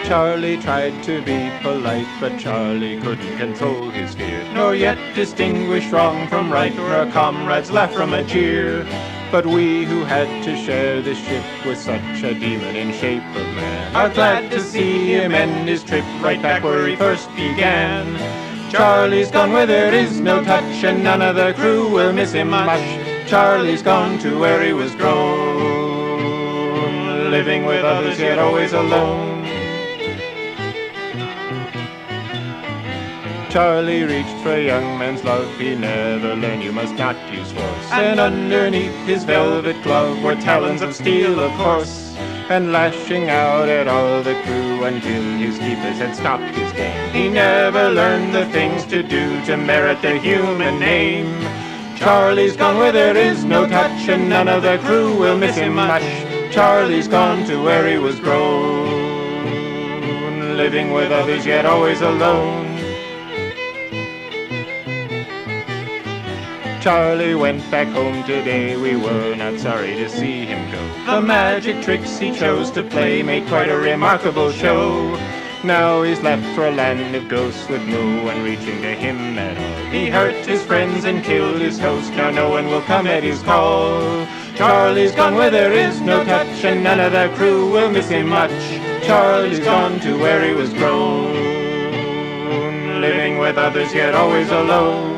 Charlie tried to be polite, but Charlie couldn't control his fear, nor yet distinguish wrong from right, or a comrade's laugh from a jeer. But we who had to share this ship with such a demon in shape of man are glad to see him end his trip right back where he first began. Charlie's gone where there is no touch, and none of the crew will miss him much. Charlie's gone to where he was grown, living with others yet always alone. Charlie reached for a young man's love, he never learned you must not use force. And underneath his velvet glove were talons of steel, of course, and lashing out at all the crew until his keepers had stopped his game. He never learned the things to do to merit the human name. Charlie's gone where there is no touch, and none of the crew will miss him much. Charlie's gone to where he was grown, living with others yet always alone. Charlie went back home today, we were not sorry to see him go. The magic tricks he chose to play made quite a remarkable show. Now he's left for a land of ghosts with no one reaching to him at all. He hurt his friends and killed his host, now no one will come at his call. Charlie's gone where there is no touch, and none of the crew will miss him much. Charlie's gone to where he was grown, living with others yet always alone.